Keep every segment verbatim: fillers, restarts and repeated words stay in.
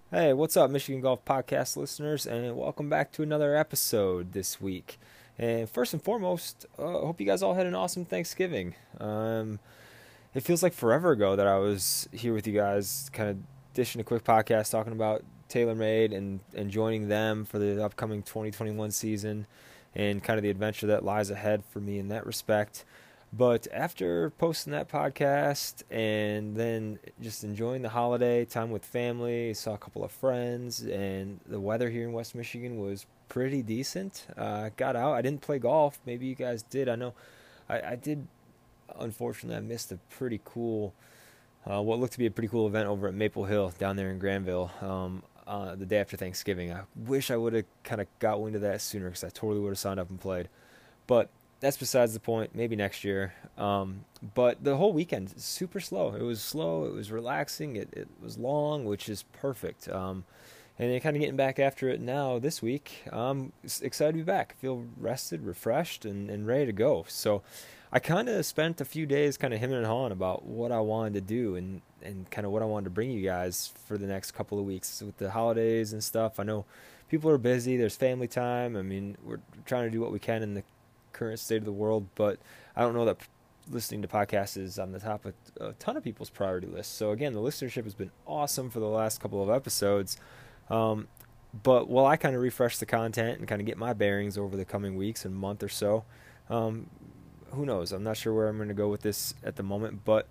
Hey, what's up, Michigan Golf Podcast listeners, and welcome back to another episode this week. And first and foremost, I uh, hope you guys all had an awesome Thanksgiving. Um, it feels like forever ago that I was here with you guys, kind of dishing a quick podcast talking about TaylorMade and, and joining them for the upcoming twenty twenty-one season and kind of the adventure that lies ahead for me in that respect. But after posting that podcast and then just enjoying the holiday time with family, saw a couple of friends, and the weather here in West Michigan was pretty decent. Uh, got out. I didn't play golf. Maybe you guys did. I know I, I did. Unfortunately, I missed a pretty cool, uh, what looked to be a pretty cool event over at Maple Hill down there in Granville um, uh, the day after Thanksgiving. I wish I would have kind of got wind of that sooner because I totally would have signed up and played. But that's besides the point. Maybe next year. Um, but the whole weekend, super slow. It was slow. It was relaxing. It, it was long, which is perfect. Um, and then kind of getting back after it now this week. I'm excited to be back. I feel rested, refreshed, and, and ready to go. So I kind of spent a few days kind of hemming and hawing about what I wanted to do and, and kind of what I wanted to bring you guys for the next couple of weeks with the holidays and stuff. I know people are busy. There's family time. I mean, we're trying to do what we can in the current state of the world, but I don't know that listening to podcasts is on the top of a ton of people's priority lists. So again, the listenership has been awesome for the last couple of episodes. Um, but while I kind of refresh the content and kind of get my bearings over the coming weeks and month or so, um, who knows? I'm not sure where I'm going to go with this at the moment, but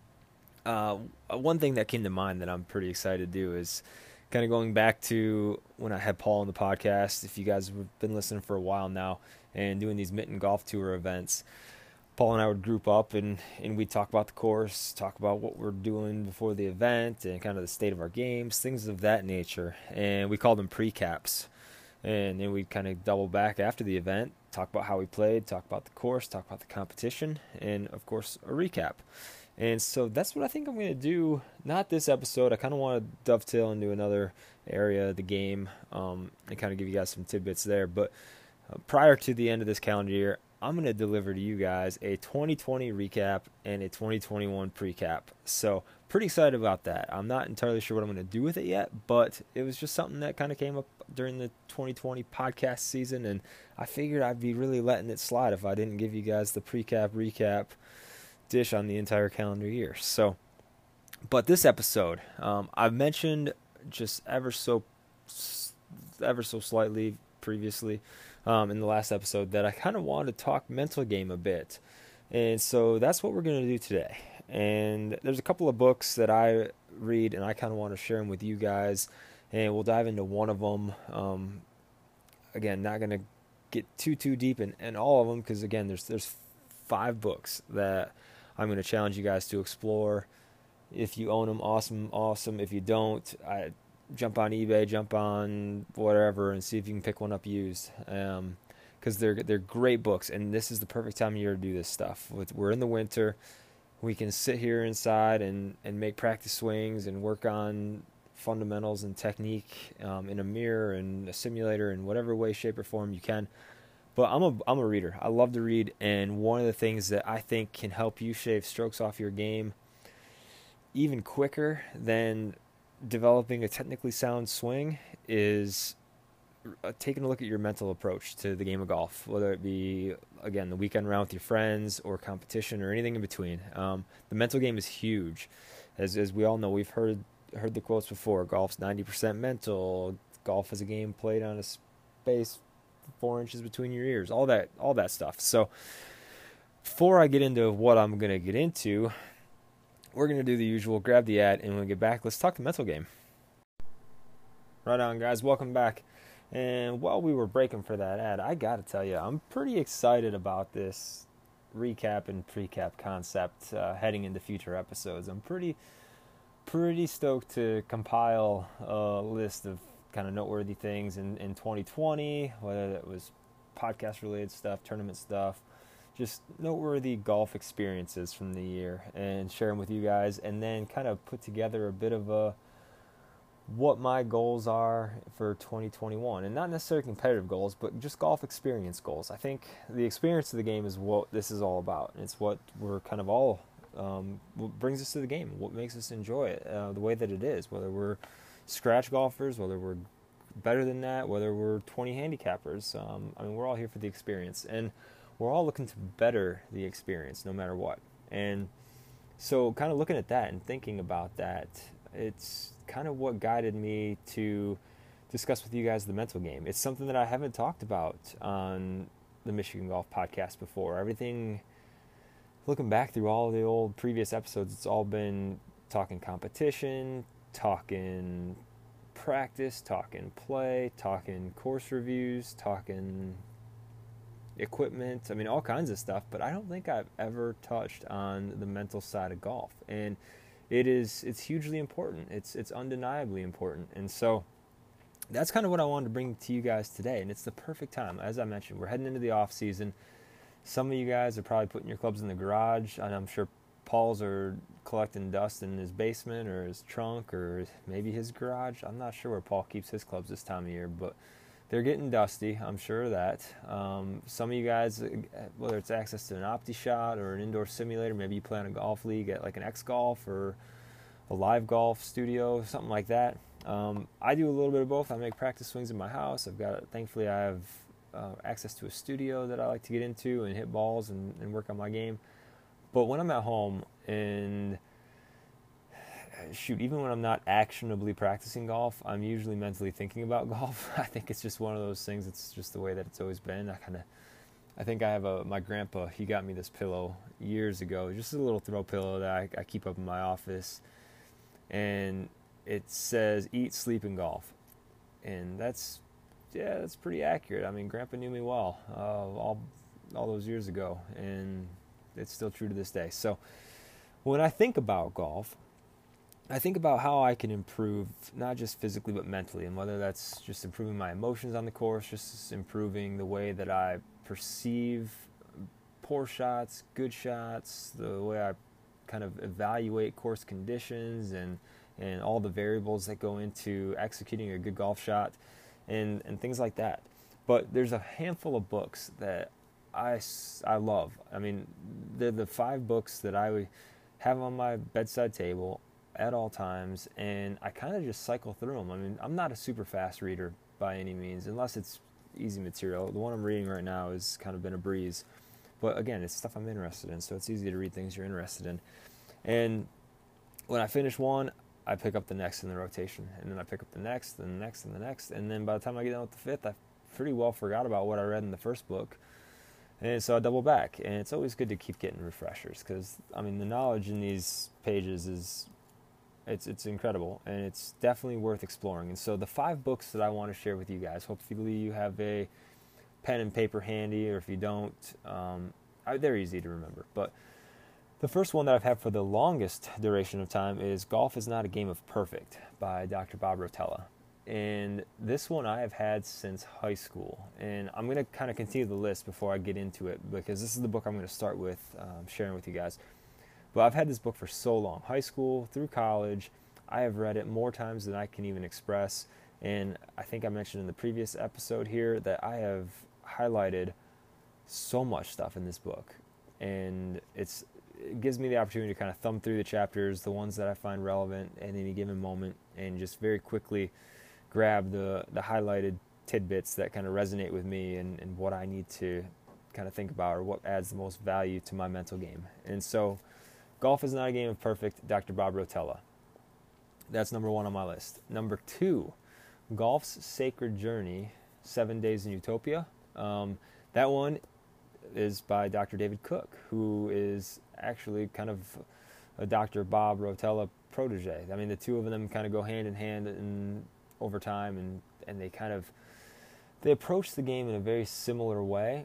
uh, one thing that came to mind that I'm pretty excited to do is kind of going back to when I had Paul on the podcast. If you guys have been listening for a while now and doing these Mitten Golf Tour events, Paul and I would group up and, and we'd talk about the course, talk about what we're doing before the event and kind of the state of our games, things of that nature. And we called them pre-caps. And then we'd kind of double back after the event, talk about how we played, talk about the course, talk about the competition, and of course a recap. And so that's what I think I'm going to do. Not this episode. I kind of want to dovetail into another area of the game um, and kind of give you guys some tidbits there. But uh, prior to the end of this calendar year, I'm going to deliver to you guys a twenty twenty recap and a twenty twenty-one precap. So pretty excited about that. I'm not entirely sure what I'm going to do with it yet, but it was just something that kind of came up during the twenty twenty podcast season, and I figured I'd be really letting it slide if I didn't give you guys the precap recap dish on the entire calendar year. So, but this episode, um, I've mentioned just ever so, ever so slightly previously um, in the last episode that I kind of wanted to talk mental game a bit, and so that's what we're going to do today. And there's a couple of books that I read, and I kind of want to share them with you guys, and we'll dive into one of them. Um, again, not going to get too too deep in, in all of them because again, there's there's five books that I'm going to challenge you guys to explore. If you own them, awesome, awesome. If you don't, I jump on eBay, jump on whatever, and see if you can pick one up used. Um, because they're they're great books, and this is the perfect time of year to do this stuff. With we're in the winter, we can sit here inside and and make practice swings and work on fundamentals and technique um, in a mirror and a simulator in whatever way, shape, or form you can. But I'm a I'm a reader. I love to read, and one of the things that I think can help you shave strokes off your game even quicker than developing a technically sound swing is uh, taking a look at your mental approach to the game of golf, whether it be again the weekend round with your friends or competition or anything in between. Um, the mental game is huge, as as we all know. We've heard heard the quotes before. Golf's ninety percent mental. Golf is a game played on a space four inches between your ears, all that all that stuff. So before I get into what I'm going to get into, we're going to do the usual, grab the ad, and when we get back, let's talk the mental game. Right on, guys. Welcome back. And while we were breaking for that ad, I got to tell you, I'm pretty excited about this recap and pre-cap concept uh, heading into future episodes. I'm pretty, pretty stoked to compile a list of kind of noteworthy things in, in twenty twenty, whether that was podcast-related stuff, tournament stuff, just noteworthy golf experiences from the year, and share them with you guys, and then kind of put together a bit of a what my goals are for twenty twenty-one, and not necessarily competitive goals, but just golf experience goals. I think the experience of the game is what this is all about. It's what we're kind of all, um, what brings us to the game, what makes us enjoy it uh, the way that it is, whether we're scratch golfers, whether we're better than that, whether we're twenty handicappers. Um, I mean, we're all here for the experience, and we're all looking to better the experience no matter what. And so kind of looking at that and thinking about that, it's kind of what guided me to discuss with you guys the mental game. It's something that I haven't talked about on the Michigan Golf Podcast before. Everything, looking back through all the old previous episodes, it's all been talking competition, talking practice, talking play, talking course reviews, talking equipment. I mean, all kinds of stuff, but I don't think I've ever touched on the mental side of golf. And it is, it's hugely important. It's, it's undeniably important. And so that's kind of what I wanted to bring to you guys today. And it's the perfect time. As I mentioned, we're heading into the off season. Some of you guys are probably putting your clubs in the garage, and I'm sure Paul's are collecting dust in his basement or his trunk or maybe his garage. I'm not sure where Paul keeps his clubs this time of year, but they're getting dusty, I'm sure of that. Um, some of you guys, whether it's access to an OptiShot or an indoor simulator, maybe you play on a golf league at like an X Golf or a live golf studio, something like that. Um, I do a little bit of both. I make practice swings in my house. I've got, thankfully, I have uh, access to a studio that I like to get into and hit balls and, and work on my game. But when I'm at home and shoot, even when I'm not actionably practicing golf, I'm usually mentally thinking about golf. I think it's just one of those things. It's just the way that it's always been. I kind of, I think I have a, my grandpa, he got me this pillow years ago, just a little throw pillow that I, I keep up in my office. And it says, eat, sleep, and golf. And that's, yeah, that's pretty accurate. I mean, Grandpa knew me well uh, all all those years ago, and it's still true to this day. So when I think about golf, I think about how I can improve, not just physically, but mentally, and whether that's just improving my emotions on the course, just improving the way that I perceive poor shots, good shots, the way I kind of evaluate course conditions and and all the variables that go into executing a good golf shot and, and things like that. But there's a handful of books that I, I love. I mean, they're the five books that I have on my bedside table at all times, and I kind of just cycle through them. I mean, I'm not a super fast reader by any means, unless it's easy material. The one I'm reading right now has kind of been a breeze. But again, it's stuff I'm interested in, so it's easy to read things you're interested in. And when I finish one, I pick up the next in the rotation, and then I pick up the next, and the next, and the next, and then by the time I get done with the fifth, I pretty well forgot about what I read in the first book, and so I double back. And it's always good to keep getting refreshers, because I mean, the knowledge in these pages is it's it's incredible, and it's definitely worth exploring. And so the five books that I want to share with you guys, hopefully you have a pen and paper handy, or if you don't, um, they're easy to remember. But the first one that I've had for the longest duration of time is Golf is Not a Game of Perfect by Doctor Bob Rotella. And this one I have had since high school. And I'm going to kind of continue the list before I get into it, because this is the book I'm going to start with um, sharing with you guys. But I've had this book for so long, high school through college. I have read it more times than I can even express. And I think I mentioned in the previous episode here that I have highlighted so much stuff in this book. And it's it gives me the opportunity to kind of thumb through the chapters, the ones that I find relevant at any given moment, and just very quickly grab the, the highlighted tidbits that kind of resonate with me and, and what I need to kind of think about, or what adds the most value to my mental game. And so Golf is Not a Game of Perfect, Doctor Bob Rotella. That's number one on my list. Number two, Golf's Sacred Journey, Seven Days in Utopia. Um, that one is by Doctor David Cook, who is actually kind of a Doctor Bob Rotella protege. I mean, the two of them kind of go hand in hand in, over time, and, and they kind of, they approach the game in a very similar way,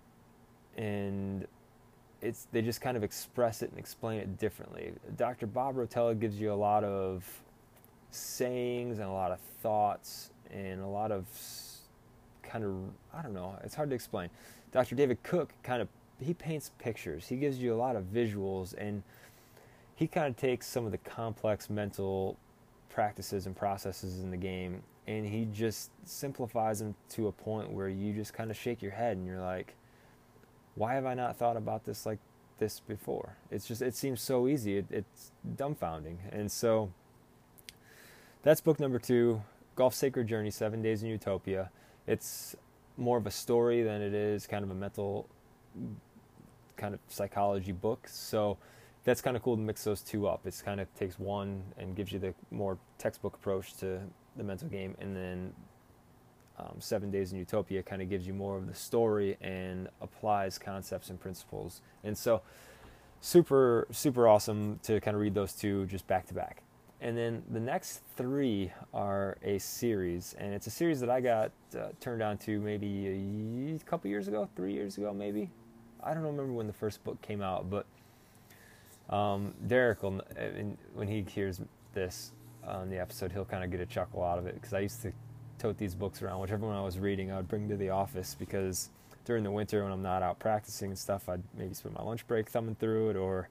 and it's they just kind of express it and explain it differently. Doctor Bob Rotella gives you a lot of sayings and a lot of thoughts and a lot of kind of, I don't know, it's hard to explain. Doctor David Cook kind of, he paints pictures. He gives you a lot of visuals, and he kind of takes some of the complex mental practices and processes in the game, and he just simplifies them to a point where you just kind of shake your head and you're like, why have I not thought about this like this before? It's just, it seems so easy. It, it's dumbfounding. And so that's book number two, Golf Sacred Journey, Seven Days in Utopia. It's more of a story than it is kind of a mental kind of psychology book. So that's kind of cool to mix those two up. It's kind of takes one and gives you the more textbook approach to the mental game, and then um, Seven Days in Utopia kind of gives you more of the story and applies concepts and principles. And so super, super awesome to kind of read those two just back to back. And then the next three are a series, and it's a series that I got uh, turned on to maybe a couple years ago, three years ago maybe. I don't remember when the first book came out, but um, Derek, will, when he hears this on the episode, he'll kind of get a chuckle out of it, because I used to tote these books around. Whichever one I was reading, I would bring to the office, because during the winter when I'm not out practicing and stuff, I'd maybe spend my lunch break thumbing through it. Or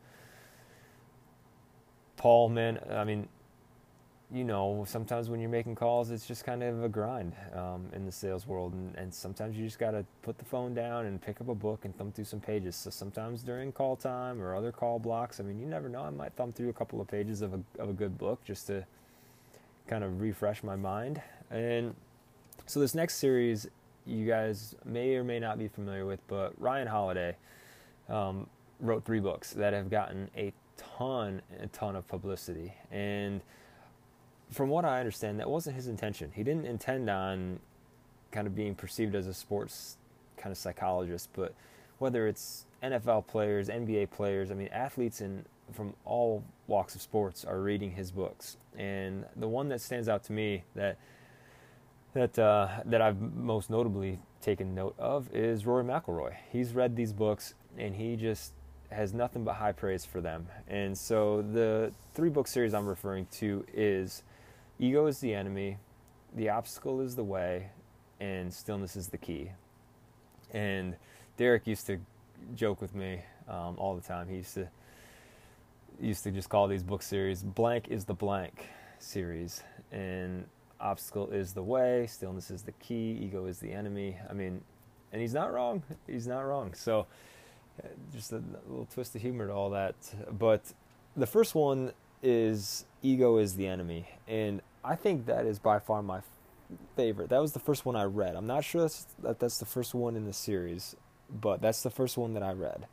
Paul, man, I mean, you know, sometimes when you're making calls, it's just kind of a grind um, in the sales world. And, and sometimes you just got to put the phone down and pick up a book and thumb through some pages. So sometimes during call time or other call blocks, I mean, you never know, I might thumb through a couple of pages of a, of a good book just to kind of refresh my mind. And so this next series, you guys may or may not be familiar with, but Ryan Holiday um, wrote three books that have gotten a ton, a ton of publicity. And from what I understand, that wasn't his intention. He didn't intend on kind of being perceived as a sports kind of psychologist, but whether it's N F L players, N B A players, I mean, athletes in from all walks of sports are reading his books. And the one that stands out to me that that uh, that I've most notably taken note of is Rory McIlroy. He's read these books, and he just has nothing but high praise for them. And so the three-book series I'm referring to is Ego is the Enemy, The Obstacle is the Way, and Stillness is the Key. And Derek used to joke with me um, all the time. He used to used to just call these book series Blank is the Blank series. And Obstacle is the Way, Stillness is the Key, Ego is the Enemy. I mean, and he's not wrong. He's not wrong. So just a little twist of humor to all that. But the first one is Ego is the Enemy. And I think that is by far my favorite. That was the first one I read. I'm not sure that's, that that's the first one in the series, but that's the first one that I read.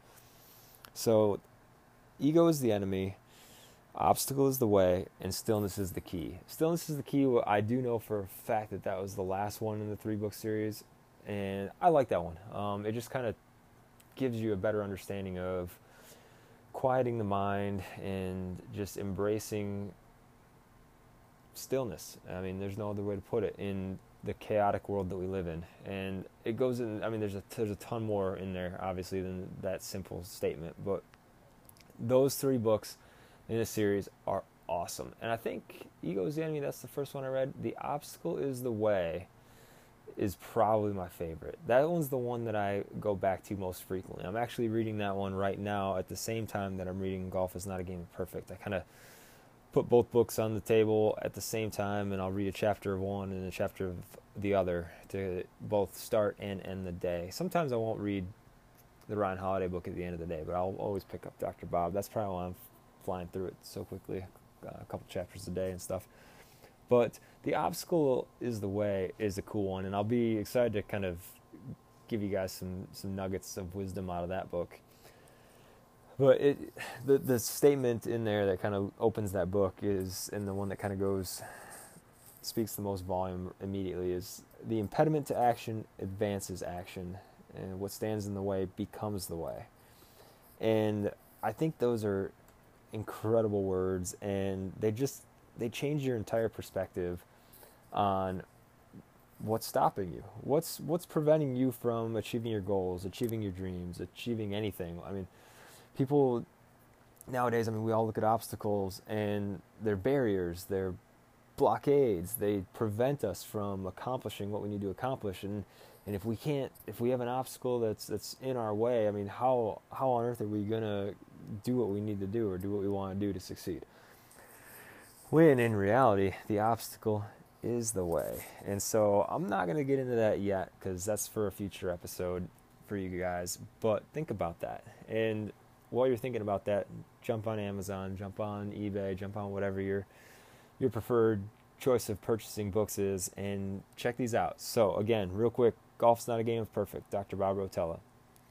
So Ego is the Enemy, Obstacle is the Way, and Stillness is the Key. Stillness is the Key. I do know for a fact that that was the last one in the three-book series, and I like that one. Um, it just kind of gives you a better understanding of quieting the mind and just embracing stillness. I mean, there's no other way to put it in the chaotic world that we live in. And it goes in, I mean, there's a, there's a ton more in there, obviously, than that simple statement. But those three books in this series are awesome. And I think Ego is the Enemy, that's the first one I read. The Obstacle is the Way is probably my favorite. That one's the one that I go back to most frequently. I'm actually reading that one right now at the same time that I'm reading Golf is Not a Game of Perfect. I kind of put both books on the table at the same time, and I'll read a chapter of one and a chapter of the other to both start and end the day. Sometimes I won't read the Ryan Holiday book at the end of the day, but I'll always pick up Doctor Bob. That's probably why I'm flying through it so quickly, uh, a couple chapters a day and stuff. But The Obstacle is the Way is a cool one, and I'll be excited to kind of give you guys some, some nuggets of wisdom out of that book. But it, the the statement in there that kind of opens that book is, and the one that kind of goes, speaks the most volume immediately, is the impediment to action advances action, and what stands in the way becomes the way. And I think those are incredible words, and they just, they change your entire perspective on what's stopping you. What's what's preventing you from achieving your goals, achieving your dreams, achieving anything. I mean, people nowadays, I mean, we all look at obstacles and they're barriers, they're blockades. They prevent us from accomplishing what we need to accomplish. And, and if we can't, if we have an obstacle that's that's in our way, I mean, how how on earth are we going to do what we need to do or do what we want to do to succeed? When in reality, the obstacle is the way. And so I'm not going to get into that yet, because that's for a future episode for you guys. But think about that. And while you're thinking about that, jump on Amazon, jump on eBay, jump on whatever your your preferred choice of purchasing books is, and check these out. So again, real quick, Golf's Not a Game of Perfect, Doctor Bob Rotella.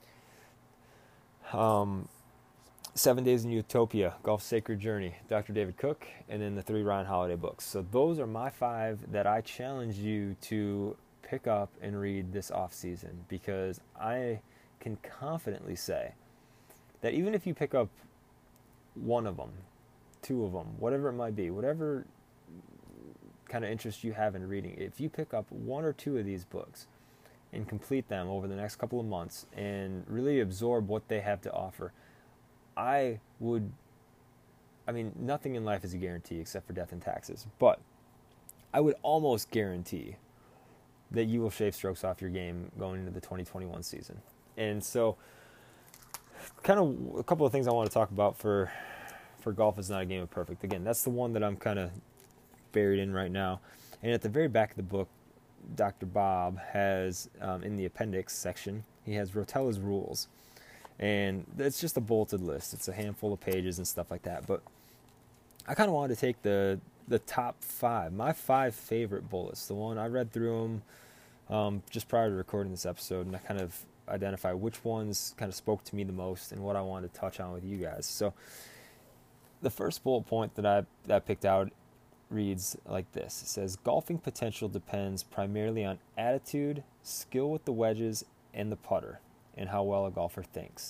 Um, Seven Days in Utopia, Golf's Sacred Journey, Doctor David Cook, and then the three Ryan Holiday books. So those are my five that I challenge you to pick up and read this off season, because I can confidently say that even if you pick up one of them, two of them, whatever it might be, whatever kind of interest you have in reading, if you pick up one or two of these books and complete them over the next couple of months and really absorb what they have to offer, I would, I mean, nothing in life is a guarantee except for death and taxes, but I would almost guarantee that you will shave strokes off your game going into the twenty twenty-one season. And so, kind of a couple of things I want to talk about for for Golf Is Not a Game of Perfect. Again, that's the one that I'm kind of buried in right now. And at the very back of the book, Doctor Bob has, um, in the appendix section, he has Rotella's rules. And it's just a bulleted list. It's a handful of pages and stuff like that. But I kind of wanted to take the the top five, my five favorite bullets, the one I read through them um, just prior to recording this episode, and I kind of identify which ones kind of spoke to me the most and what I wanted to touch on with you guys. So the first bullet point that I, that I picked out reads like this. It says, golfing potential depends primarily on attitude, skill with the wedges, and the putter, and how well a golfer thinks.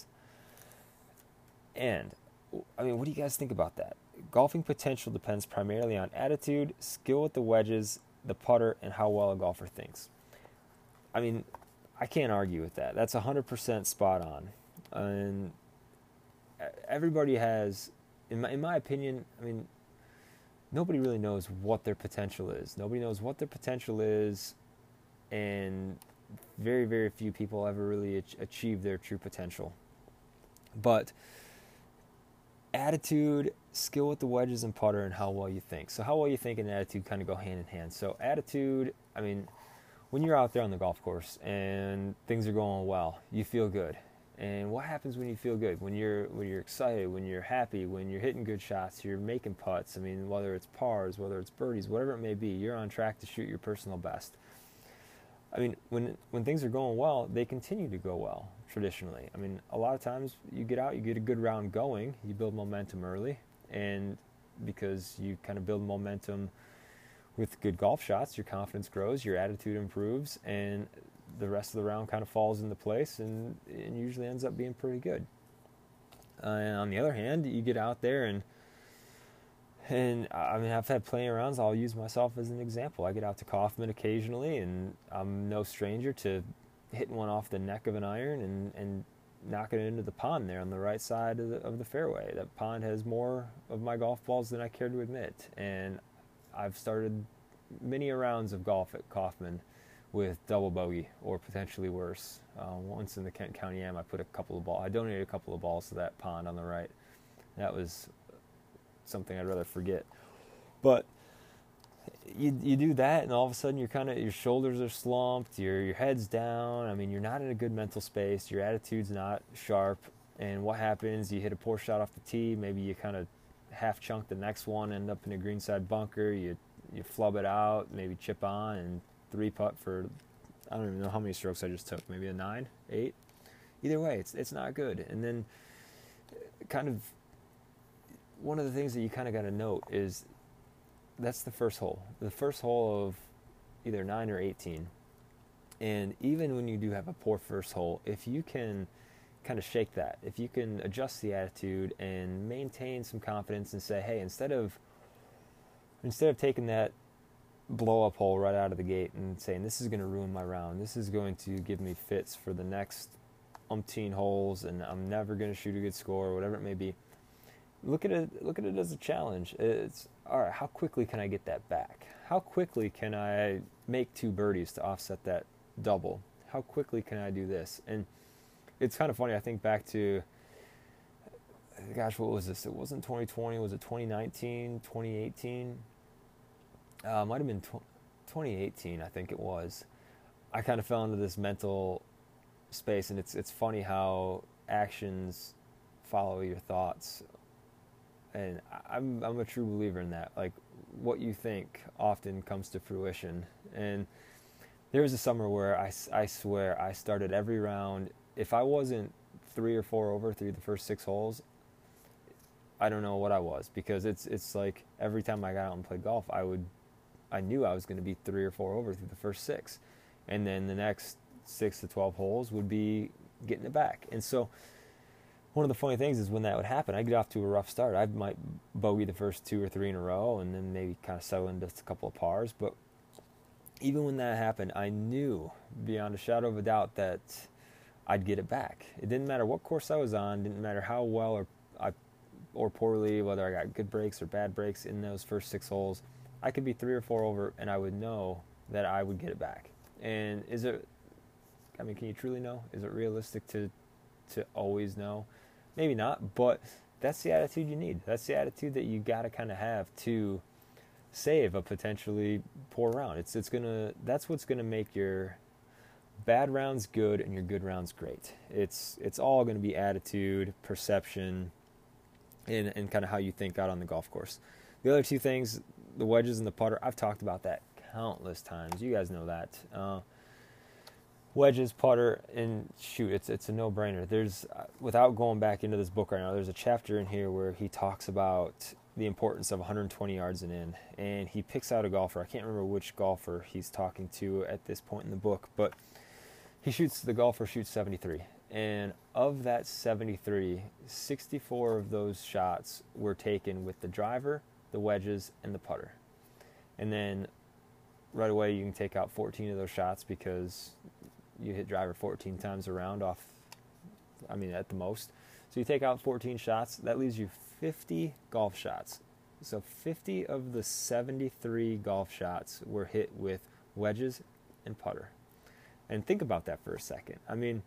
And, I mean, what do you guys think about that? Golfing potential depends primarily on attitude, skill with the wedges, the putter, and how well a golfer thinks. I mean, I can't argue with that. That's one hundred percent spot on. And everybody has, in my, in my opinion, I mean, nobody really knows what their potential is. Nobody knows what their potential is, and very, very few people ever really achieve their true potential. But attitude, skill with the wedges and putter, and how well you think. So how well you think and attitude kind of go hand in hand. So attitude, I mean, when you're out there on the golf course and things are going well, you feel good. And what happens when you feel good? When you're when you're excited, when you're happy, when you're hitting good shots, you're making putts. I mean, whether it's pars, whether it's birdies, whatever it may be, you're on track to shoot your personal best. I mean, when when things are going well, they continue to go well, traditionally. I mean, a lot of times you get out, you get a good round going, you build momentum early, and because you kind of build momentum with good golf shots, your confidence grows, your attitude improves, and the rest of the round kind of falls into place and, and usually ends up being pretty good. Uh, and on the other hand, you get out there and And I mean, I've had plenty of rounds. I'll use myself as an example. I get out to Kaufman occasionally, and I'm no stranger to hitting one off the neck of an iron and, and knocking it into the pond there on the right side of the, of the fairway. That pond has more of my golf balls than I care to admit. And I've started many rounds of golf at Kaufman with double bogey or potentially worse. Uh, once in the Kent County Am, I put a couple of balls. I donated a couple of balls to that pond on the right. That was something I'd rather forget. But you you do that, and all of a sudden you're kind of, your shoulders are slumped, your your head's down. I mean, you're not in a good mental space. Your attitude's not sharp. And what happens? You hit a poor shot off the tee. Maybe you kind of half chunk the next one, end up in a greenside bunker. You you flub it out, maybe chip on, and three putt for, I don't even know how many strokes I just took. Maybe a nine, eight. Either way, it's it's not good. And then kind of one of the things that you kind of got to note is that's the first hole. The first hole of either nine or eighteen. And even when you do have a poor first hole, if you can kind of shake that, if you can adjust the attitude and maintain some confidence and say, hey, instead of instead of taking that blow up hole right out of the gate and saying this is going to ruin my round, this is going to give me fits for the next umpteen holes, and I'm never going to shoot a good score, or whatever it may be. Look at it. Look at it as a challenge. It's all right. How quickly can I get that back? How quickly can I make two birdies to offset that double? How quickly can I do this? And it's kind of funny. I think back to, gosh, what was this? It wasn't twenty twenty. Was it twenty nineteen? twenty eighteen? Uh, might have been twenty eighteen. I think it was. I kind of fell into this mental space, and it's it's funny how actions follow your thoughts. And I'm I'm a true believer in that. Like, what you think often comes to fruition. And there was a summer where I, I swear I started every round. If I wasn't three or four over through the first six holes, I don't know what I was, because it's it's like every time I got out and played golf, I would I knew I was going to be three or four over through the first six, and then the next six to twelve holes would be getting it back. And so one of the funny things is when that would happen, I'd get off to a rough start. I might bogey the first two or three in a row, and then maybe kind of settle into just a couple of pars. But even when that happened, I knew beyond a shadow of a doubt that I'd get it back. It didn't matter what course I was on, didn't matter how well or I or poorly, whether I got good breaks or bad breaks in those first six holes. I could be three or four over, and I would know that I would get it back. And is it, I mean, can you truly know? Is it realistic to to always know? Maybe not, but that's the attitude you need. That's the attitude that you got to kind of have to save a potentially poor round. It's it's gonna that's what's gonna make your bad rounds good and your good rounds great. It's it's all gonna be attitude, perception, and and kind of how you think out on the golf course. The other two things, the wedges and the putter, I've talked about that countless times. You guys know that. Uh, wedges, putter, and shoot, it's it's a no-brainer. There's uh, without going back into this book right now, there's a chapter in here where he talks about the importance of one hundred twenty yards and in, and he picks out a golfer. I can't remember which golfer he's talking to at this point in the book, but he shoots the golfer shoots seventy-three, and of that seventy-three, sixty-four of those shots were taken with the driver, the wedges, and the putter. And then right away you can take out fourteen of those shots because you hit driver fourteen times around off, I mean, at the most. So you take out fourteen shots, that leaves you fifty golf shots. So fifty of the seventy-three golf shots were hit with wedges and putter. And think about that for a second. I mean,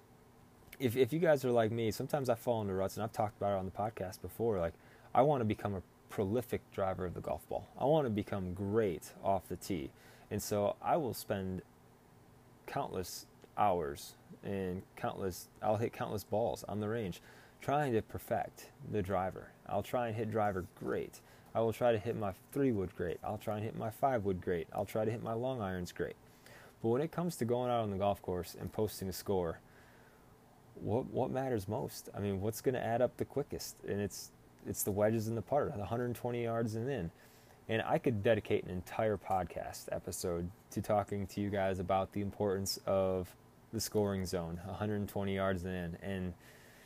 if if you guys are like me, sometimes I fall into ruts, and I've talked about it on the podcast before. Like, I want to become a prolific driver of the golf ball. I want to become great off the tee. And so I will spend countless hours and countless, I'll hit countless balls on the range trying to perfect the driver. I'll try and hit driver great. I will try to hit my three wood great. I'll try and hit my five wood great. I'll try to hit my long irons great. But when it comes to going out on the golf course and posting a score, what what matters most? I mean, what's going to add up the quickest? And it's it's the wedges and the putter, the one hundred twenty yards and in. And I could dedicate an entire podcast episode to talking to you guys about the importance of the scoring zone, one hundred twenty yards and in. And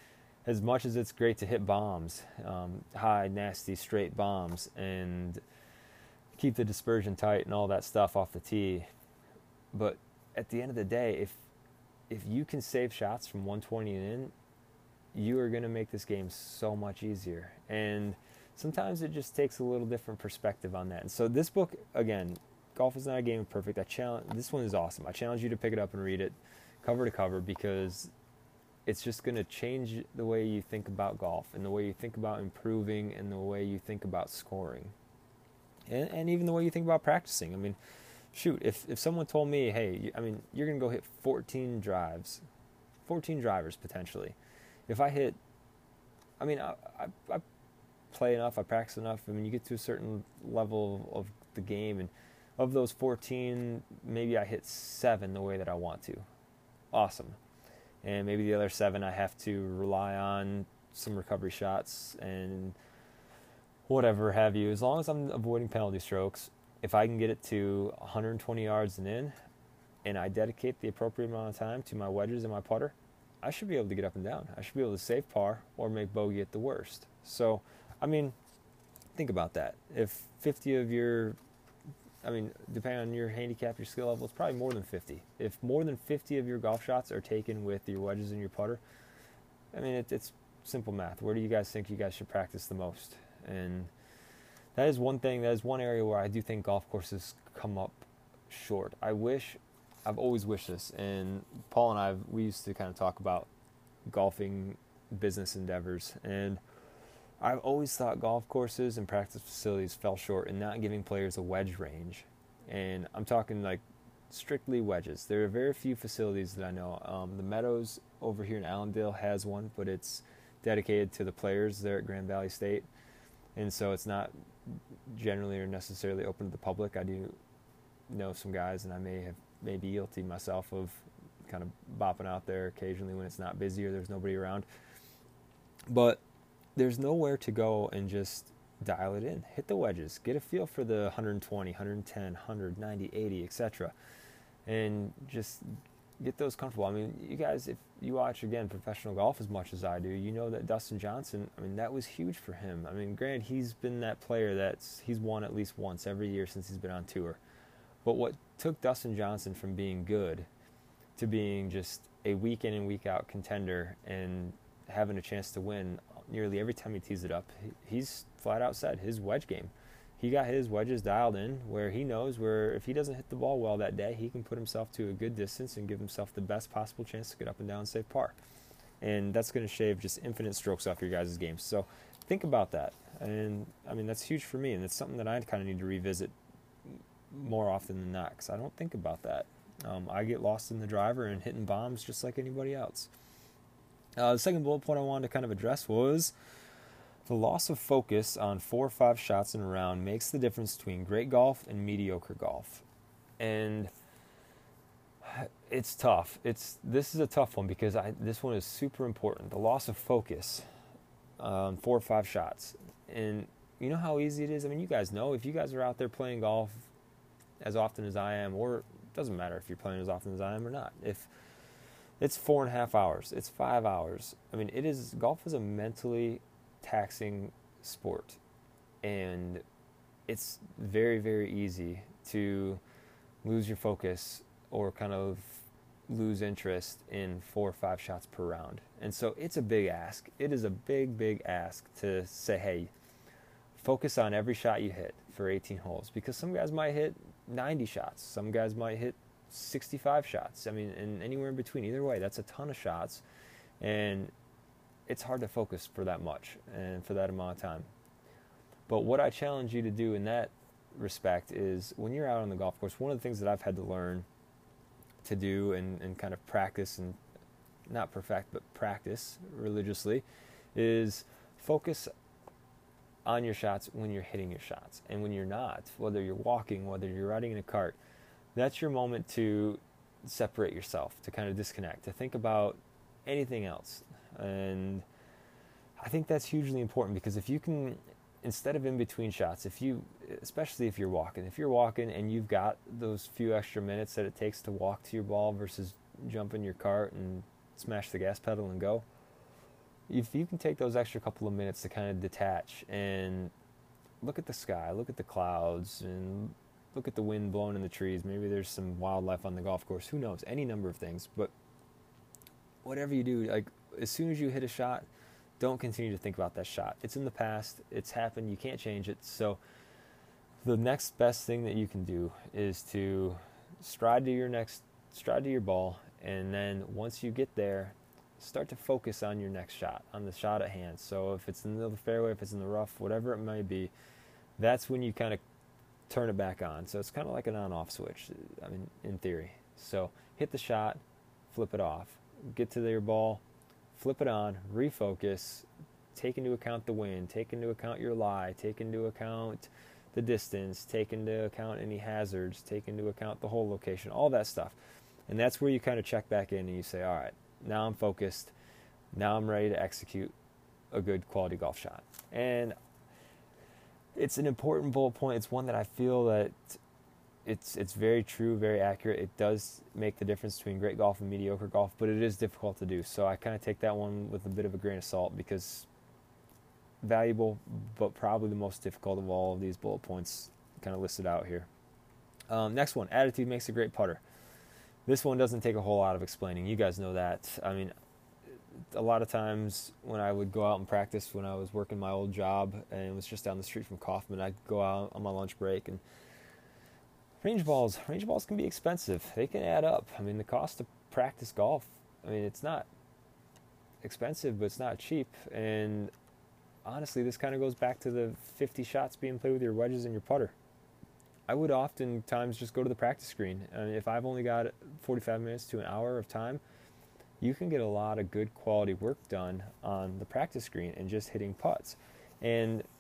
as much as it's great to hit bombs, um, high, nasty, straight bombs, and keep the dispersion tight and all that stuff off the tee, but at the end of the day, if if you can save shots from one twenty and in, you are going to make this game so much easier. And sometimes it just takes a little different perspective on that. And so this book, again, Golf is Not a Game of Perfect. I challenge, this one is awesome. I challenge you to pick it up and read it cover to cover, because it's just going to change the way you think about golf and the way you think about improving and the way you think about scoring. And, and even the way you think about practicing. I mean, shoot, if, if someone told me, hey, I mean, you're going to go hit fourteen drives, fourteen drivers potentially. If I hit, I mean, I, I, I play enough, I practice enough. I mean, you get to a certain level of the game, and of those fourteen, maybe I hit seven the way that I want to. Awesome. And maybe the other seven I have to rely on some recovery shots and whatever have you. As long as I'm avoiding penalty strokes, if I can get it to one hundred twenty yards and in, and I dedicate the appropriate amount of time to my wedges and my putter, I should be able to get up and down. I should be able to save par or make bogey at the worst. So, I mean, think about that. If fifty of your, I mean, depending on your handicap, your skill level, it's probably more than fifty. If more than fifty of your golf shots are taken with your wedges and your putter, I mean, it, it's simple math. Where do you guys think you guys should practice the most? And that is one thing, that is one area where I do think golf courses come up short. I wish, I've always wished this, and Paul and I, we used to kind of talk about golfing business endeavors, and I've always thought golf courses and practice facilities fell short in not giving players a wedge range. And I'm talking like strictly wedges. There are very few facilities that I know. Um, the Meadows over here in Allendale has one, but it's dedicated to the players there at Grand Valley State. And so it's not generally are necessarily open to the public. I do know some guys, and I may have may be guilty myself of kind of bopping out there occasionally when it's not busy or there's nobody around. But there's nowhere to go and just dial it in. Hit the wedges. Get a feel for the one twenty, one ten, one hundred, ninety, eighty, et cetera. And just get those comfortable. I mean, you guys, if you watch, again, professional golf as much as I do, you know that Dustin Johnson, I mean, that was huge for him. I mean, granted, he's been that player that's, he's won at least once every year since he's been on tour. But what took Dustin Johnson from being good to being just a week in and week out contender and having a chance to win nearly every time he tees it up, he's flat out said his wedge game. He got his wedges dialed in where he knows where if he doesn't hit the ball well that day, he can put himself to a good distance and give himself the best possible chance to get up and down and save par. And that's going to shave just infinite strokes off your guys' games. So think about that. And, I mean, that's huge for me, and it's something that I kind of need to revisit more often than not because I don't think about that. Um, I get lost in the driver and hitting bombs just like anybody else. Uh, the second bullet point I wanted to kind of address was the loss of focus on four or five shots in a round makes the difference between great golf and mediocre golf. And it's tough. It's this is a tough one because I, this one is super important. The loss of focus on four or five shots. And you know how easy it is? I mean, you guys know if you guys are out there playing golf as often as I am, or it doesn't matter if you're playing as often as I am or not. If it's four and a half hours, it's five hours. I mean, it is golf is a mentally taxing sport, and it's very, very easy to lose your focus or kind of lose interest in four or five shots per round. And so it's a big ask. It is a big, big ask to say, hey, focus on every shot you hit for eighteen holes, because some guys might hit ninety shots, some guys might hit sixty-five shots. I mean, and anywhere in between. Either way, that's a ton of shots, and it's hard to focus for that much and for that amount of time. But what I challenge you to do in that respect is when you're out on the golf course, one of the things that I've had to learn to do and, and kind of practice and not perfect, but practice religiously is focus on your shots when you're hitting your shots. And when you're not, whether you're walking, whether you're riding in a cart, that's your moment to separate yourself, to kind of disconnect, to think about anything else. And I think that's hugely important because if you can, instead of in between shots, if you, especially if you're walking, if you're walking and you've got those few extra minutes that it takes to walk to your ball versus jump in your cart and smash the gas pedal and go, if you can take those extra couple of minutes to kind of detach and look at the sky, look at the clouds, and look at the wind blowing in the trees, maybe there's some wildlife on the golf course, who knows, any number of things, but whatever you do, like, as soon as you hit a shot, don't continue to think about that shot. It's in the past. It's happened. You can't change it. So the next best thing that you can do is to stride to your next, stride to your ball, and then once you get there, start to focus on your next shot, on the shot at hand. So if it's in the fairway, if it's in the rough, whatever it may be, that's when you kind of turn it back on. So it's kind of like an on-off switch, I mean, in theory. So hit the shot, flip it off. Get to your ball, flip it on, refocus, take into account the wind, take into account your lie, take into account the distance, take into account any hazards, take into account the whole location, all that stuff. And that's where you kind of check back in and you say, all right, now I'm focused, now I'm ready to execute a good quality golf shot. And it's an important bullet point. It's one that I feel that It's it's very true, very accurate. It does make the difference between great golf and mediocre golf, but it is difficult to do. So I kind of take that one with a bit of a grain of salt because valuable, but probably the most difficult of all of these bullet points kind of listed out here. Um, next one, attitude makes a great putter. This one doesn't take a whole lot of explaining. You guys know that. I mean, a lot of times when I would go out and practice when I was working my old job and it was just down the street from Kaufman, I'd go out on my lunch break and Range balls, range balls can be expensive. They can add up. I mean, the cost to practice golf, I mean, it's not expensive, but it's not cheap. And honestly, this kind of goes back to the fifty shots being played with your wedges and your putter. I would oftentimes just go to the practice screen. And if I've only got forty-five minutes to an hour of time, you can get a lot of good quality work done on the practice screen and just hitting putts. And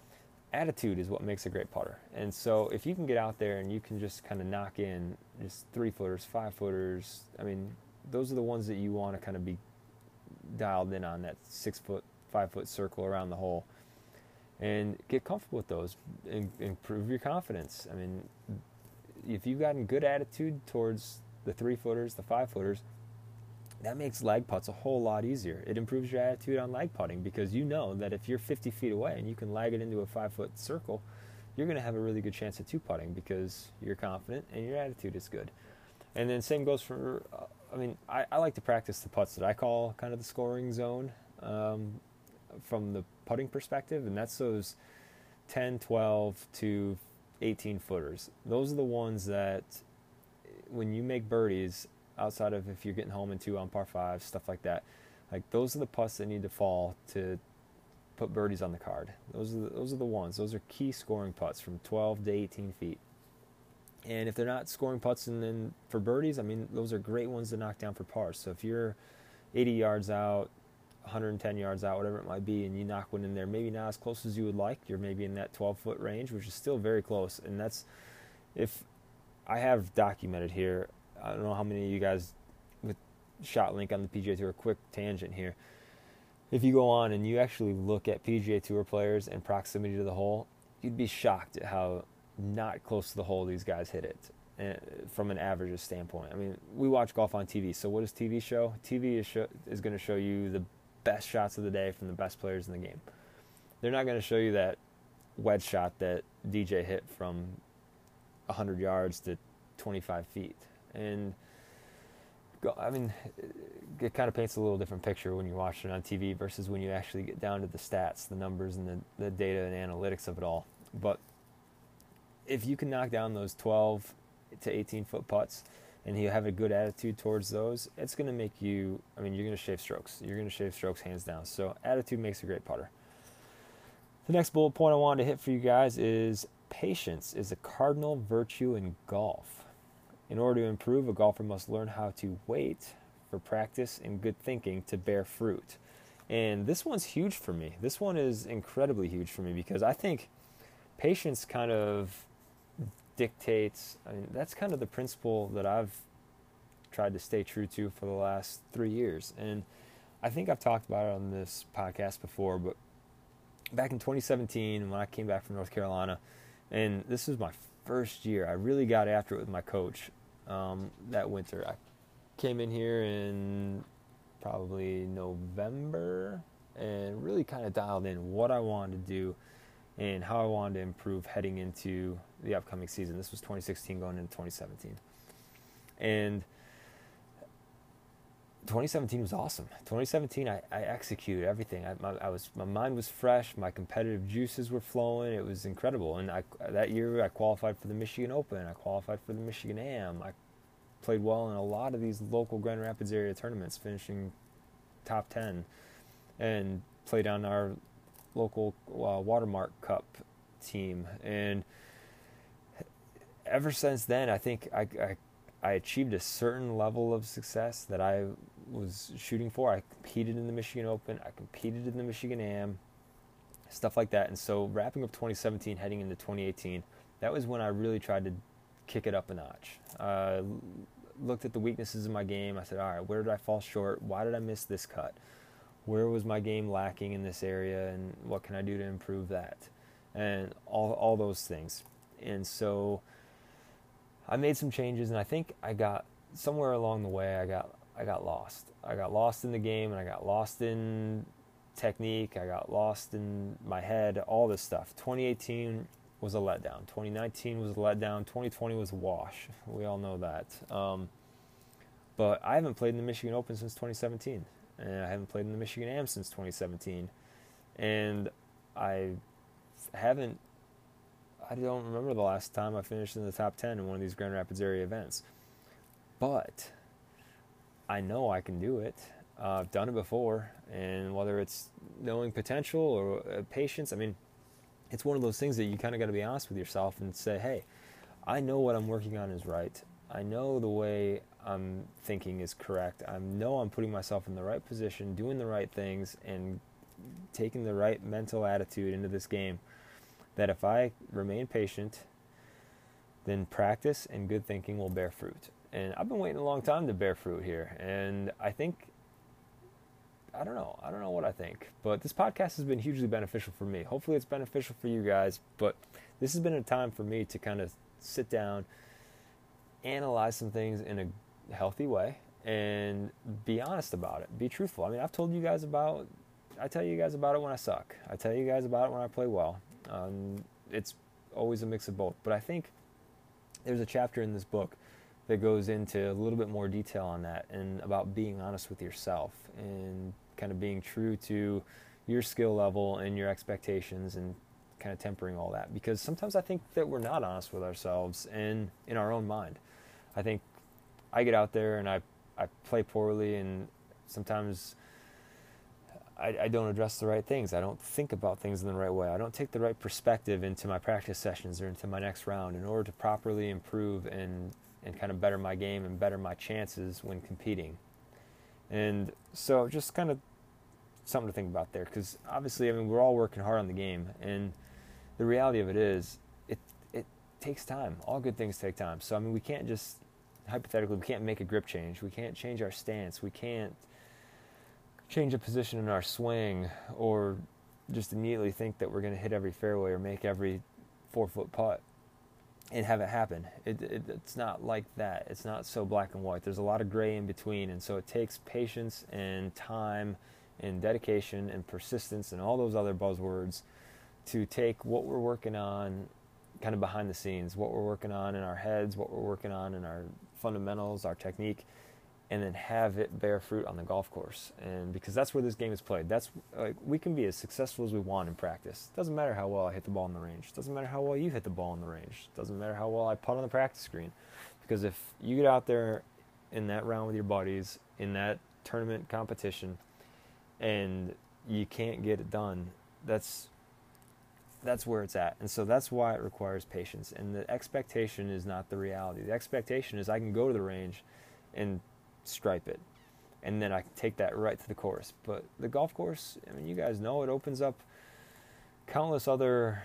attitude is what makes a great putter. And so if you can get out there and you can just kind of knock in just three footers, five footers, I mean, those are the ones that you want to kind of be dialed in on, that six foot, five foot circle around the hole, and get comfortable with those and improve your confidence. I mean, if you've gotten good attitude towards the three footers, the five footers, that makes lag putts a whole lot easier. It improves your attitude on lag putting, because you know that if you're fifty feet away and you can lag it into a five foot circle, you're going to have a really good chance at two putting because you're confident and your attitude is good. And then same goes for, uh, I mean, I, I like to practice the putts that I call kind of the scoring zone um, from the putting perspective, and that's those ten, twelve to eighteen footers. Those are the ones that when you make birdies, outside of if you're getting home in two on par five, stuff like that, like those are the putts that need to fall to put birdies on the card. Those are the, those are the ones. Those are key scoring putts from twelve to eighteen feet. And if they're not scoring putts and then for birdies, I mean, those are great ones to knock down for pars. So if you're eighty yards out, one hundred ten yards out, whatever it might be, and you knock one in there, maybe not as close as you would like, you're maybe in that twelve foot range, which is still very close. And that's, if I have documented here, I don't know how many of you guys with ShotLink on the P G A Tour, quick tangent here. If you go on and you actually look at P G A Tour players and proximity to the hole, you'd be shocked at how not close to the hole these guys hit it uh, from an averages standpoint. I mean, we watch golf on T V, so what does T V show? T V is, show, is going to show you the best shots of the day from the best players in the game. They're not going to show you that wedge shot that D J hit from one hundred yards to twenty-five feet. And I mean, it kind of paints a little different picture when you're watching it on T V versus when you actually get down to the stats, the numbers, and the, the data and analytics of it all. But if you can knock down those twelve to eighteen foot putts and you have a good attitude towards those, it's going to make you, I mean, you're going to shave strokes. You're going to shave strokes hands down. So attitude makes a great putter. The next bullet point I wanted to hit for you guys is patience is a cardinal virtue in golf. In order to improve, a golfer must learn how to wait for practice and good thinking to bear fruit. And this one's huge for me. This one is incredibly huge for me because I think patience kind of dictates, I mean, that's kind of the principle that I've tried to stay true to for the last three years. And I think I've talked about it on this podcast before, but back in twenty seventeen, when I came back from North Carolina, and this was my first year, I really got after it with my coach um, that winter. I came in here in probably November and really kind of dialed in what I wanted to do and how I wanted to improve heading into the upcoming season. This was twenty sixteen going into twenty seventeen. And twenty seventeen was awesome. twenty seventeen, I, I executed everything. I, my, I was, my mind was fresh. My competitive juices were flowing. It was incredible. And I, that year, I qualified for the Michigan Open. I qualified for the Michigan A M. I played well in a lot of these local Grand Rapids area tournaments, finishing top ten, and played on our local uh, Watermark Cup team. And ever since then, I think I, I I achieved a certain level of success that I was shooting for. I competed in the Michigan Open. I competed in the Michigan A M, stuff like that. And so wrapping up twenty seventeen, heading into twenty eighteen, that was when I really tried to kick it up a notch. Uh, looked at the weaknesses in my game. I said, all right, where did I fall short? Why did I miss this cut? Where was my game lacking in this area? And what can I do to improve that? And all all those things. And so I made some changes, and I think I got somewhere along the way. I got I got lost. I got lost in the game, and I got lost in technique. I got lost in my head. All this stuff. twenty eighteen was a letdown. twenty nineteen was a letdown. twenty twenty was a wash. We all know that. Um, but I haven't played in the Michigan Open since twenty seventeen, and I haven't played in the Michigan A M since twenty seventeen, and I haven't. I don't remember the last time I finished in the top ten in one of these Grand Rapids area events. But I know I can do it. Uh, I've done it before. And whether it's knowing potential or uh, patience, I mean, it's one of those things that you kind of got to be honest with yourself and say, hey, I know what I'm working on is right. I know the way I'm thinking is correct. I know I'm putting myself in the right position, doing the right things, and taking the right mental attitude into this game. that if I remain patient, then practice and good thinking will bear fruit. And I've been waiting a long time to bear fruit here. And I think, I don't know, I don't know what I think, but this podcast has been hugely beneficial for me. Hopefully it's beneficial for you guys, but this has been a time for me to kind of sit down, analyze some things in a healthy way, and be honest about it. Be truthful. I mean, I've told you guys about, I tell you guys about it when I suck. I tell you guys about it when I play well. Um, it's always a mix of both. But I think there's a chapter in this book that goes into a little bit more detail on that and about being honest with yourself and kind of being true to your skill level and your expectations and kind of tempering all that. Because sometimes I think that we're not honest with ourselves and in our own mind. I think I get out there and I, I play poorly, and sometimes I, I don't address the right things. I don't think about things in the right way. I don't take the right perspective into my practice sessions or into my next round in order to properly improve and, and kind of better my game and better my chances when competing. And so just kind of something to think about there, because obviously, I mean, we're all working hard on the game, and the reality of it is it it takes time. All good things take time. So, I mean, we can't just, hypothetically, we can't make a grip change. We can't change our stance. We can't change a position in our swing or just immediately think that we're going to hit every fairway or make every four-foot putt and have it happen. It, it, it's not like that. It's not so black and white. There's a lot of gray in between, and so it takes patience and time and dedication and persistence and all those other buzzwords to take what we're working on kind of behind the scenes, what we're working on in our heads, what we're working on in our fundamentals, our technique, and then have it bear fruit on the golf course. And because that's where this game is played. That's like, we can be as successful as we want in practice. Doesn't matter how well I hit the ball in the range. Doesn't matter how well you hit the ball in the range. Doesn't matter how well I putt on the practice screen. Because if you get out there in that round with your buddies, in that tournament competition, and you can't get it done, that's that's where it's at. And so that's why it requires patience. And the expectation is not the reality. The expectation is I can go to the range and stripe it, and then I can take that right to the course. But the golf course, I mean, you guys know, it opens up countless other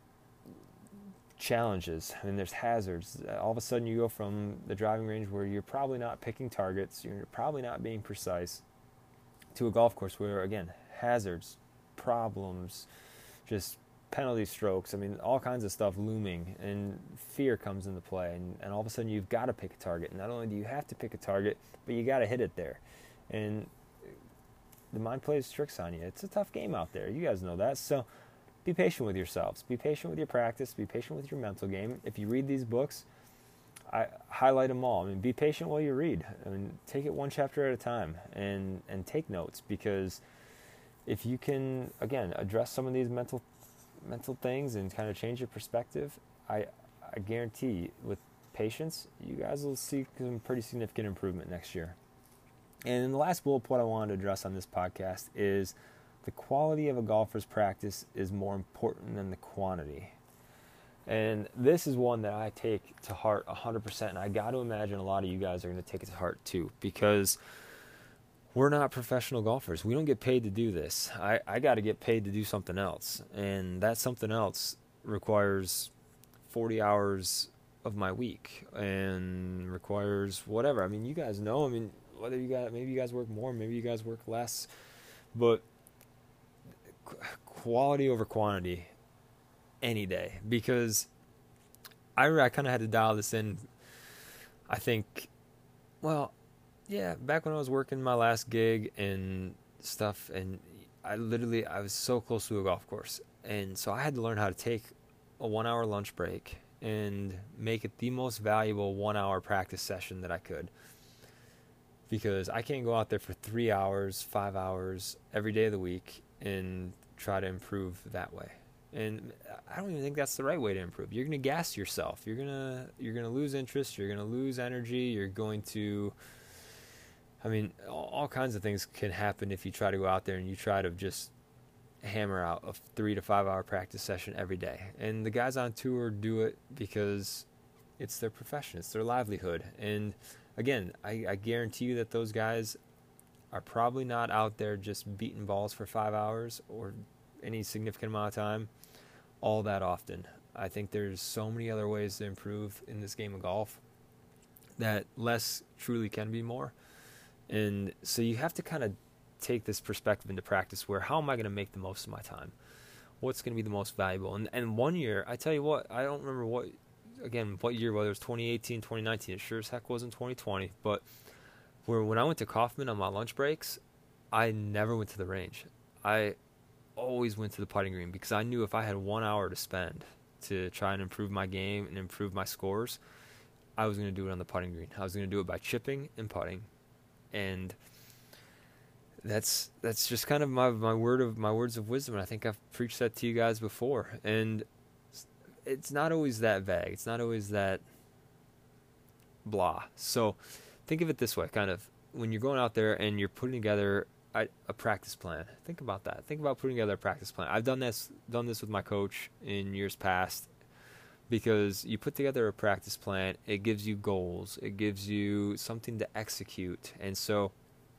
challenges. I mean, there's hazards. All of a sudden you go from the driving range where you're probably not picking targets, you're probably not being precise, to a golf course where, again, hazards, problems, just penalty strokes, I mean, all kinds of stuff looming, and fear comes into play, and, and all of a sudden you've got to pick a target. And not only do you have to pick a target, but you got to hit it there. And the mind plays tricks on you. It's a tough game out there. You guys know that. So be patient with yourselves. Be patient with your practice. Be patient with your mental game. If you read these books, I highlight them all. I mean, be patient while you read. I mean, take it one chapter at a time and, and take notes, because if you can, again, address some of these mental mental things and kind of change your perspective, I I guarantee with patience, you guys will see some pretty significant improvement next year. And the last bullet point I wanted to address on this podcast is the quality of a golfer's practice is more important than the quantity. And this is one that I take to heart one hundred percent, and I got to imagine a lot of you guys are going to take it to heart too, because we're not professional golfers. We don't get paid to do this. I, I got to get paid to do something else. And that something else requires forty hours of my week and requires whatever. I mean, you guys know, I mean, whether you got, maybe you guys work more, maybe you guys work less, but quality over quantity any day. Because I, I kind of had to dial this in, I think, well, yeah, back when I was working my last gig and stuff, and I literally, I was so close to a golf course. And so I had to learn how to take a one-hour lunch break and make it the most valuable one-hour practice session that I could. Because I can't go out there for three hours, five hours every day of the week and try to improve that way. And I don't even think that's the right way to improve. You're going to gas yourself. You're going to you're going to lose interest. You're going to lose energy. You're going to... I mean, all kinds of things can happen if you try to go out there and you try to just hammer out a three to five hour practice session every day. And the guys on tour do it because it's their profession, it's their livelihood. And again, I, I guarantee you that those guys are probably not out there just beating balls for five hours or any significant amount of time, all that often. I think there's so many other ways to improve in this game of golf that less truly can be more. And so you have to kind of take this perspective into practice where how am I going to make the most of my time? What's going to be the most valuable? And and one year, I tell you what, I don't remember what, again, what year, whether it was twenty eighteen, twenty nineteen, it sure as heck wasn't twenty twenty, but where when I went to Kaufman on my lunch breaks, I never went to the range. I always went to the putting green because I knew if I had one hour to spend to try and improve my game and improve my scores, I was going to do it on the putting green. I was going to do it by chipping and putting. And that's that's just kind of my my word of my words of wisdom. And I think I've preached that to you guys before. And it's not always that vague. It's not always that blah. So think of it this way, kind of when you're going out there and you're putting together a, a practice plan. Think about that. Think about putting together a practice plan. I've done this done this with my coach in years past. Because you put together a practice plan, it gives you goals, it gives you something to execute, and so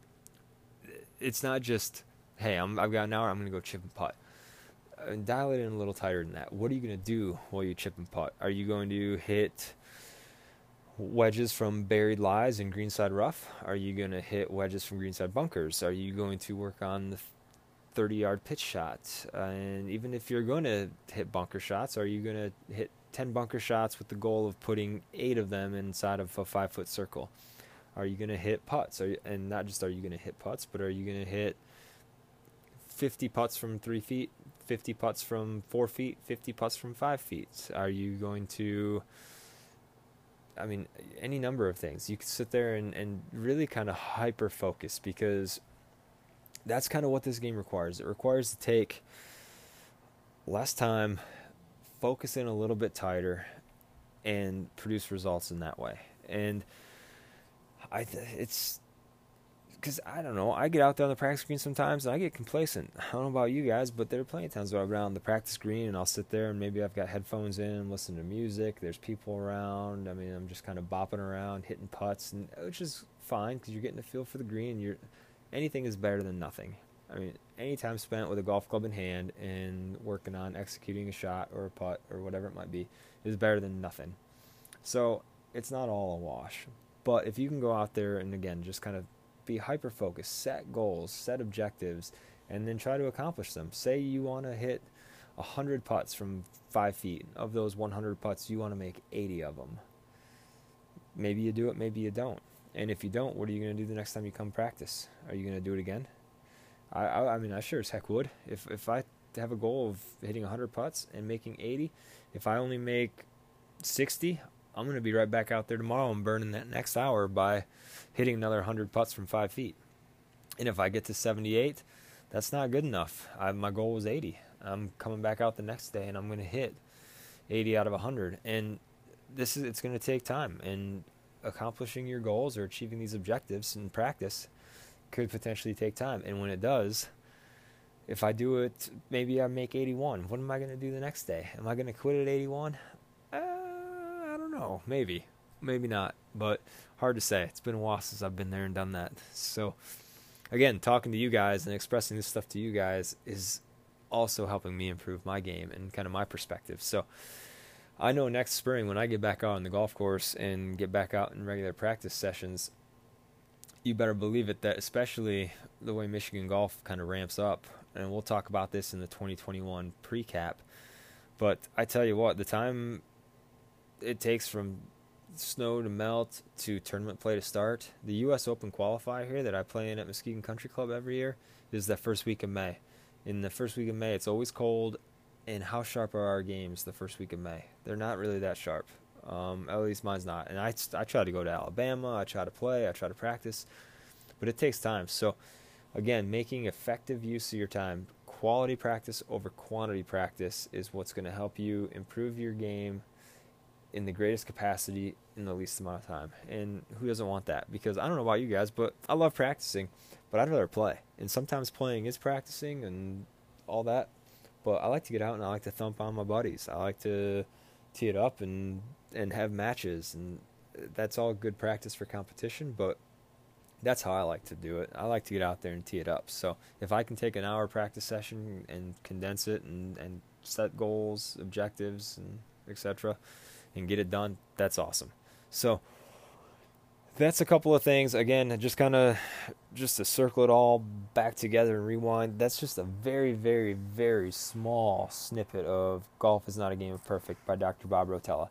it's not just, hey, I'm, I've got an hour, I'm going to go chip and putt. Uh, dial it in a little tighter than that. What are you going to do while you chip and putt? Are you going to hit wedges from buried lies and greenside rough? Are you going to hit wedges from greenside bunkers? Are you going to work on the thirty-yard pitch shot? Uh, and even if you're going to hit bunker shots, are you going to hit ten bunker shots with the goal of putting eight of them inside of a five-foot circle? Are you going to hit putts? Are you, and not just are you going to hit putts, but are you going to hit fifty putts from three feet, fifty putts from four feet, fifty putts from five feet? Are you going to, I mean, any number of things. You can sit there and, and really kind of hyper-focus because that's kind of what this game requires. It requires to take less time, focus in a little bit tighter, and produce results in that way. And I, th- it's because I don't know. I get out there on the practice green sometimes, and I get complacent. I don't know about you guys, but there are plenty of times where I'm around the practice green, and I'll sit there, and maybe I've got headphones in, listening to music. There's people around. I mean, I'm just kind of bopping around, hitting putts, and which is fine because you're getting a feel for the green. You're anything is better than nothing. I mean, any time spent with a golf club in hand and working on executing a shot or a putt or whatever it might be is better than nothing. So it's not all a wash. But if you can go out there and, again, just kind of be hyper-focused, set goals, set objectives, and then try to accomplish them. Say you want to hit one hundred putts from five feet. Of those one hundred putts, you want to make eighty of them. Maybe you do it, maybe you don't. And if you don't, what are you going to do the next time you come practice? Are you going to do it again? I, I I mean, I sure as heck would. If if I have a goal of hitting one hundred putts and making eighty, if I only make sixty, I'm going to be right back out there tomorrow and burning that next hour by hitting another one hundred putts from five feet. And if I get to seventy-eight, that's not good enough. I, my goal was eighty. I'm coming back out the next day and I'm going to hit eighty out of one hundred. And this is it's going to take time. And accomplishing your goals or achieving these objectives in practice could potentially take time. And when it does, if I do it, maybe I make eighty-one. What am I going to do the next day? Am I going to quit at eighty-one? Uh, I don't know. Maybe. Maybe not. But hard to say. It's been a while since I've been there and done that. So, again, talking to you guys and expressing this stuff to you guys is also helping me improve my game and kind of my perspective. So, I know next spring when I get back out on the golf course and get back out in regular practice sessions, you better believe it that especially the way Michigan golf kind of ramps up, and we'll talk about this in the twenty twenty-one pre-cap, but I tell you what, the time it takes from snow to melt to tournament play to start, the U S Open qualifier here that I play in at Muskegon Country Club every year is that first week of May. In the first week of May, it's always cold, and how sharp are our games the first week of May? They're not really that sharp. Um, at least mine's not. And I, I try to go to Alabama. I try to play. I try to practice. But it takes time. So, again, making effective use of your time, quality practice over quantity practice is what's going to help you improve your game in the greatest capacity in the least amount of time. And who doesn't want that? Because I don't know about you guys, but I love practicing. But I'd rather play. And sometimes playing is practicing and all that. But I like to get out and I like to thump on my buddies. I like to tee it up and and have matches, and that's all good practice for competition. But That's how I like to do it. I like to get out there and tee it up. So if I can take an hour practice session and condense it and, and set goals, objectives, and et cetera, and get it done, that's awesome. So that's a couple of things. Again, just kind of just to circle it all back together and rewind. That's just a very, very, very small snippet of Golf is Not a Game of Perfect by Doctor Bob Rotella.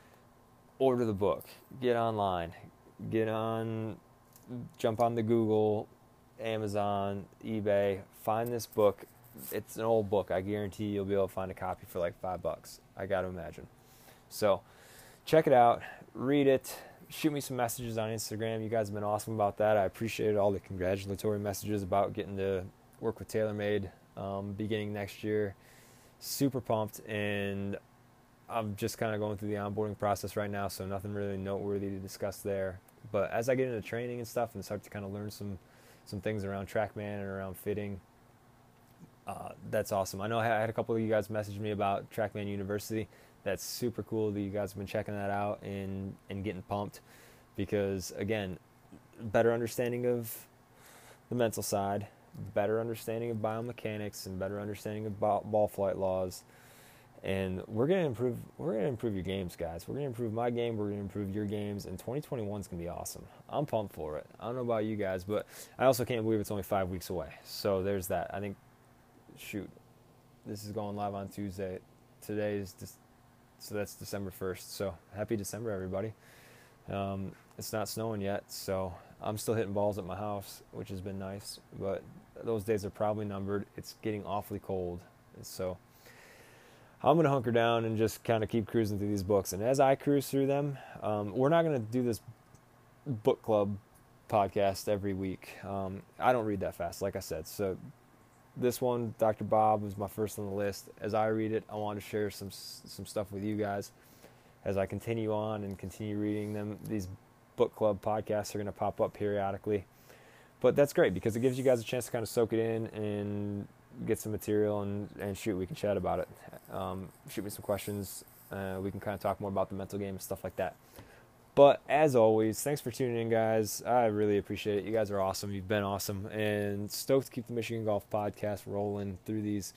Order the book. Get online. Get on... Jump on the Google, Amazon, eBay, find this book. It's an old book. I guarantee you'll be able to find a copy for like five bucks. I got to imagine. So check it out, read it, shoot me some messages on Instagram. You guys have been awesome about that. I appreciate all the congratulatory messages about getting to work with TaylorMade um, beginning next year. Super pumped, and I'm just kind of going through the onboarding process right now, so nothing really noteworthy to discuss there. But as I get into training and stuff and start to kind of learn some some things around TrackMan and around fitting, uh, that's awesome. I know I had a couple of you guys message me about TrackMan University. That's super cool that you guys have been checking that out and, and getting pumped because, again, better understanding of the mental side, better understanding of biomechanics, and better understanding of ball, ball flight laws. And we're gonna improve. We're gonna improve your games, guys. We're gonna improve my game. We're gonna improve your games. And twenty twenty-one is gonna be awesome. I'm pumped for it. I don't know about you guys, but I also can't believe it's only five weeks away. So there's that. I think. Shoot, this is going live on Tuesday. Today is just, so that's December first. So happy December, everybody. Um, it's not snowing yet, so I'm still hitting balls at my house, which has been nice. But those days are probably numbered. It's getting awfully cold, so. I'm going to hunker down and just kind of keep cruising through these books. And as I cruise through them, um, we're not going to do this book club podcast every week. Um, I don't read that fast, like I said. So this one, Doctor Bob, was my first on the list. As I read it, I want to share some some stuff with you guys. As I continue on and continue reading them, these book club podcasts are going to pop up periodically. But that's great because it gives you guys a chance to kind of soak it in and get some material, and, and shoot, we can chat about it. Um, shoot me some questions. Uh, we can kind of talk more about the mental game and stuff like that. But as always, thanks for tuning in, guys. I really appreciate it. You guys are awesome. You've been awesome. And stoked to keep the Michigan Golf Podcast rolling through these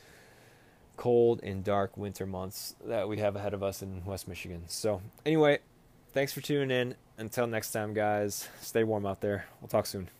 cold and dark winter months that we have ahead of us in West Michigan. So anyway, thanks for tuning in. Until next time, guys, stay warm out there. We'll talk soon.